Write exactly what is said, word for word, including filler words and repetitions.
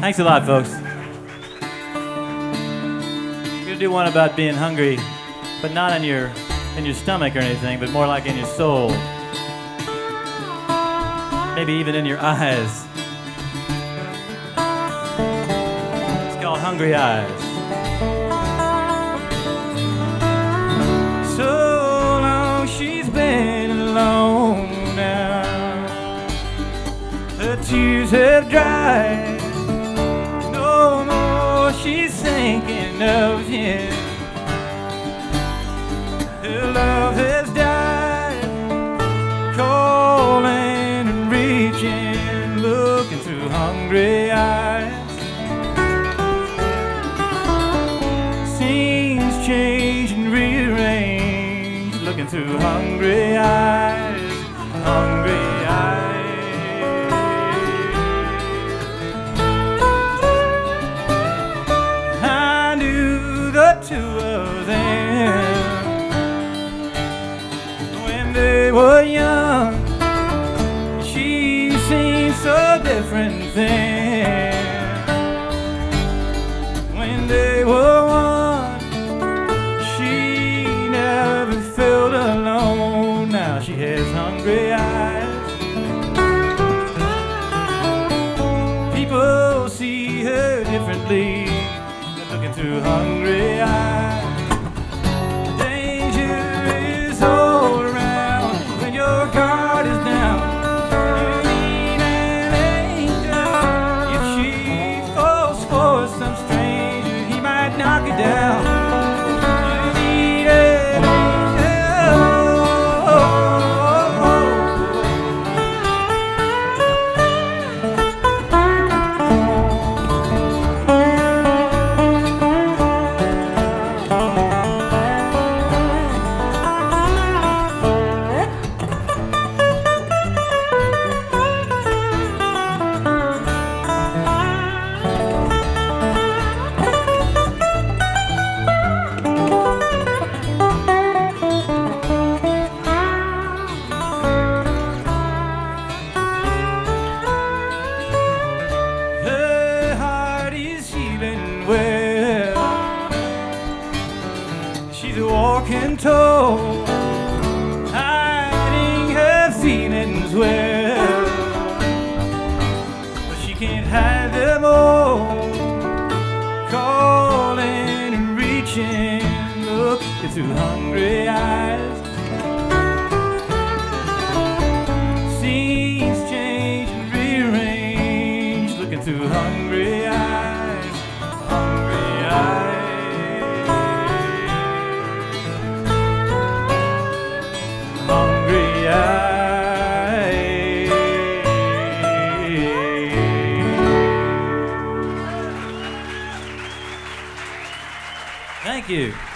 Thanks a lot, folks. We're gonna do one about being hungry, but not in your in your stomach or anything, but more like in your soul. Maybe even in your eyes. It's called Hungry Eyes. So long she's been alone now. Her tears have dried. No more she's thinking of him. Her love has died. Calling and reaching, looking through hungry eyes. Scenes change and rearrange, looking through hungry eyes, hungry eyes. I knew the two of them when they were young. She seemed so different then. When they were one, she never felt alone. Now she has hungry eyes. People see her differently, looking through hungry eyes. Danger is all around when your guard is down. You need an angel. If she falls for some stranger, he might knock her down. You need an well, she's walking tall, hiding her feelings well, but she can't hide them all. Calling and reaching, looking through hungry eyes. Scenes change and rearrange, looking through hungry eyes. Thank you.